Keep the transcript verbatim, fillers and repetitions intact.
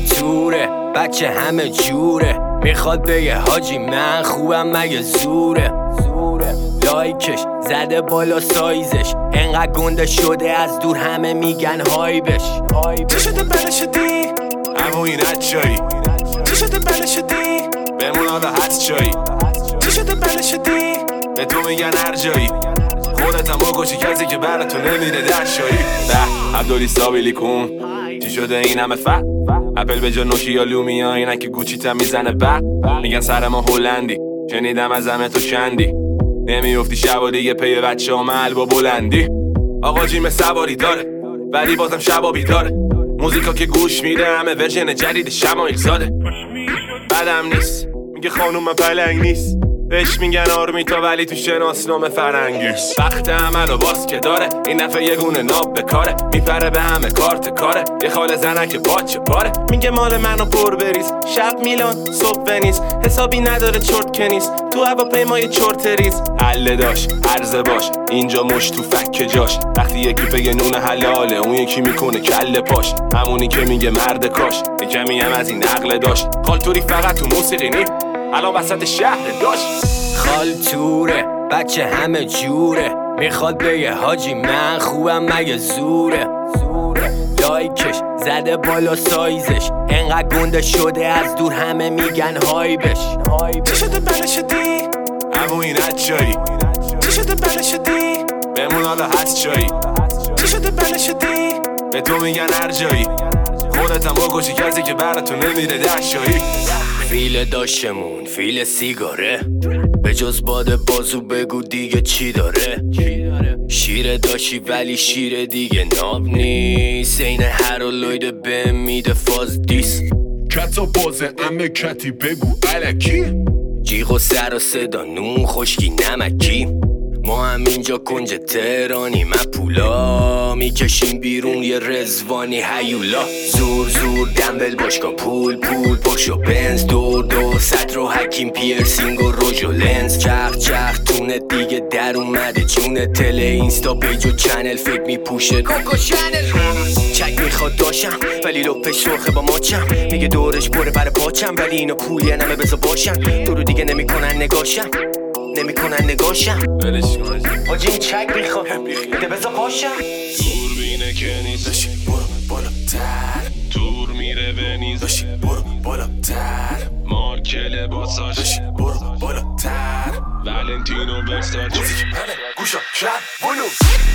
توره بچه همه جوره، میخواد بگه حاجی من خوبم مگه زوره. زوره لایکش زده بالا سایزش، انقدر گنده شده از دور همه میگن هایبش. چی شده بله شدی؟ اما این چایی؟ چی شده بله شدی؟ بمون حالا هست چایی؟ چی شده بله شدی؟ به تو میگن هر جایی، خودت هم بکشی کسی که برا تو نمیره در شایی. ده عبدالی سابیلی کن چی شده این همه فق؟ اپل به جا نوکی یا لومیا اینن که گوچی تا میزنه بق. میگن سر ما هلندی، شنیدم از همه تو چندی، نمیافتی شب و دیگه پی بچه ها محل با بلندی. آقا جیم سواری داره ولی بازم شبا بیداره، موزیکا که گوش میده همه ورژن جدید شمایل زاده. بدم نیست میگه خانوم پلنگ نیست، بهش میگن آرمیتا ولی تو شناسنامه فرنگی. وقت عمل و باز که داره این نفع یه گونه ناب بکاره، میپره به همه کارت کاره، یه خاله زنه که باچه پاره. میگه مال منو پر بریز، شب میلان صبح ونیز، حسابی نداره چرت که نیست تو هواپیمای چرت ریز. حله داش عرضه باش اینجا مش تو فک جاش، وقتی یکی بگه نون حلاله اون یکی میکنه کله پاش. همونی که میگه مرد کاش یکمی هم از این عقل داشت، خالتوری فقط تو موسیقی نی الان وسط شهر داشت. خالتوره بچه همه جوره، میخواد بگه حاجی من خوبم مگه زوره. زوره لایکش زده بالا سایزش، انقدر گنده شده از دور همه میگن هایبش. چی شده بله شدی؟ اما این چایی؟ چی شده بله شدی؟ بمون حالا هست چایی؟ چی شده بله شدی؟ به تو میگن هر جایی، خودت هم بکشی کسی که برا تو نمیره در شایی. فیل داشتمون فیل سیگاره، به جز باد بازو بگو دیگه چی داره. شیر داشتی ولی شیر دیگه ناب نیست، این هرولوید به میده فاز دیس. کتا بازه امه کتی بگو علکی، جیغ و سر و صدا نون خشکی نمکی. ما هم اینجا کنج تهرانی من پولا، میکشیم بیرون یه رزوانی هیولا. زور زور دنبل باشگاه پول پول پشت و بنز، دور دور صد رو حکیم پیرسینگ و روژ و لنز. چخ چخ تونه دیگه در اومده جونه، تله اینستا پیج و چنل فکر میپوشه کوکو چنل. چک میخواد داشم ولی لپش سرخه با ماچم، میگه دورش بره بر پاچم ولی اینو پولی نمه بزا باشم. تو رو دیگه نمیکنن نگاشم نمیکنن نگاشم ولش کن حاجی این چک میخواد ده بزا پاشم. دور بینه که نیست داشی برو بالاتر، دور میره به نیز داشی برو بالاتر، مارک لباساش داشی برو بالاتر، ولنتینو ورساچ موزیک منه گوشا شب بلوز.